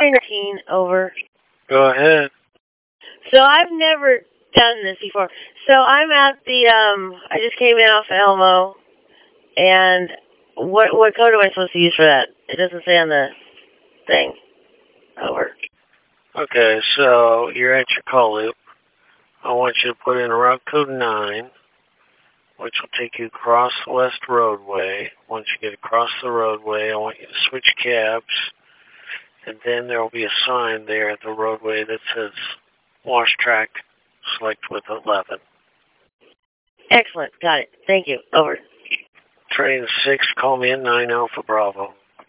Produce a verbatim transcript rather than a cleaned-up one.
Trainer over. Go ahead. So I've never done this before. So I'm at the um. I just came in off Elmo, and what what code am I supposed to use for that? It doesn't say on the thing. Over. Okay, so you're at your call loop. I want you to put in route code nine, which will take you across the west roadway. Once you get across the roadway, I want you to switch cabs, and then there will be a sign there at the roadway that says wash track, select with eleven. Excellent. Got it. Thank you. Over. Train six, call me at nine Alpha Bravo.